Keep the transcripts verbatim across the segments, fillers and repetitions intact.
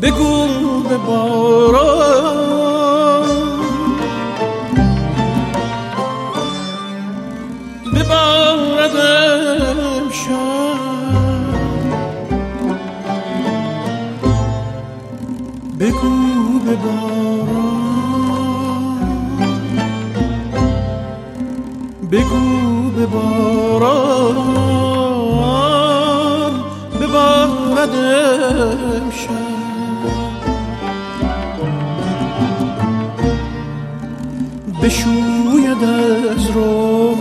بگو به باران ببارد امشب، بگو به باران بگو به باران ببارد امشب، بشوید از رخ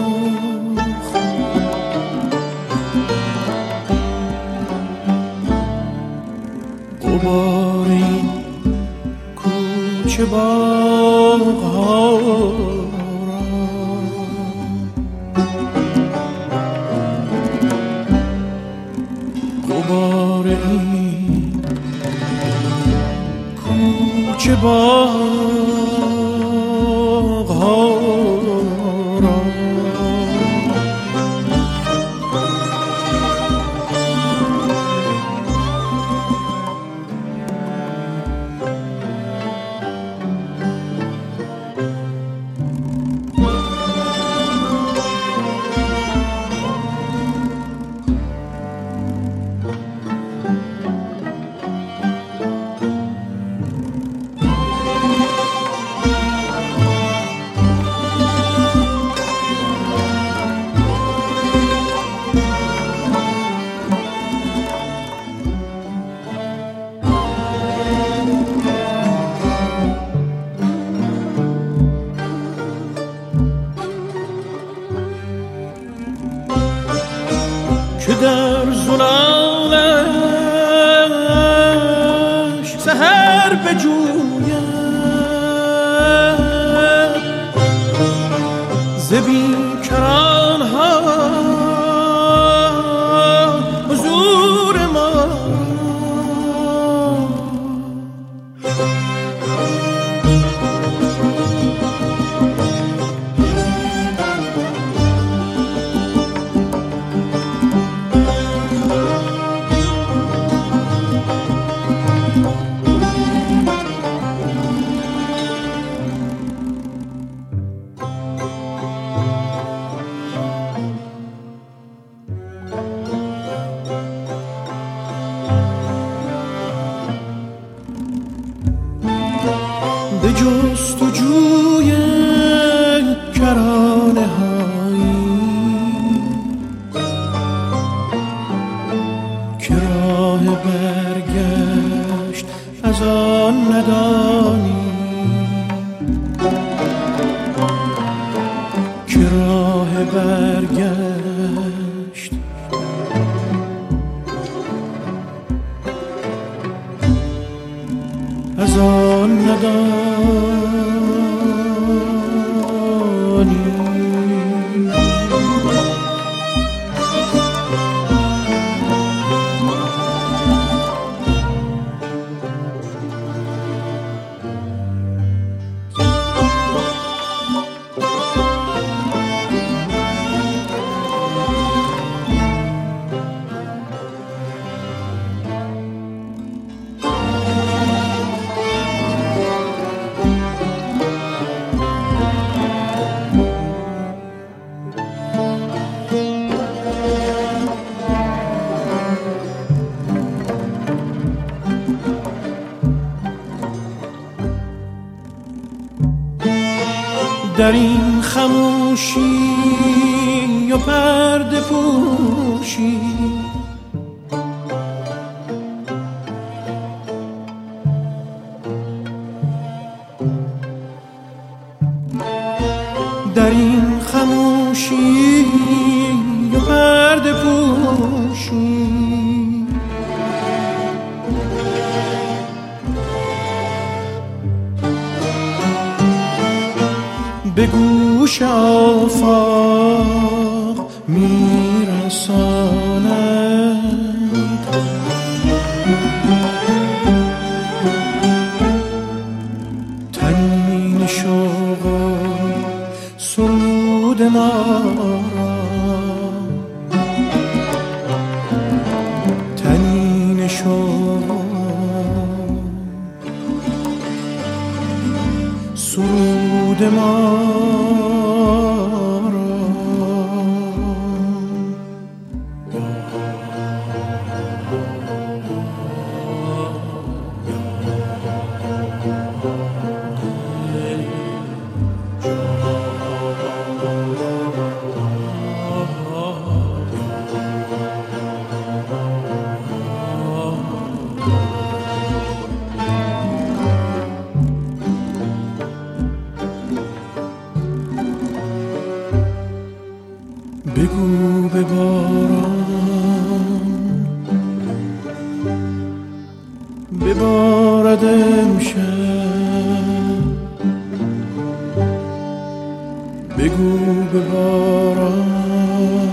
غبار این کوچه باغ‌ها را، غبار این کوچه باغ‌ها را. که در زلالش سحر بجوید ز بیکران‌ها حضور ما، به جستجوی کرانه هایی که راه برگشت از آن ندانی، که راه برگشت از آن ندانی. در این خموشی و پرده پوشی در این خموشی و پرده پوشی به گوش آفاق میرساند تنین شوق و سرود ما را، تنین شوق فرموده ما را. بگو به باران ببارد امشب، بگو به باران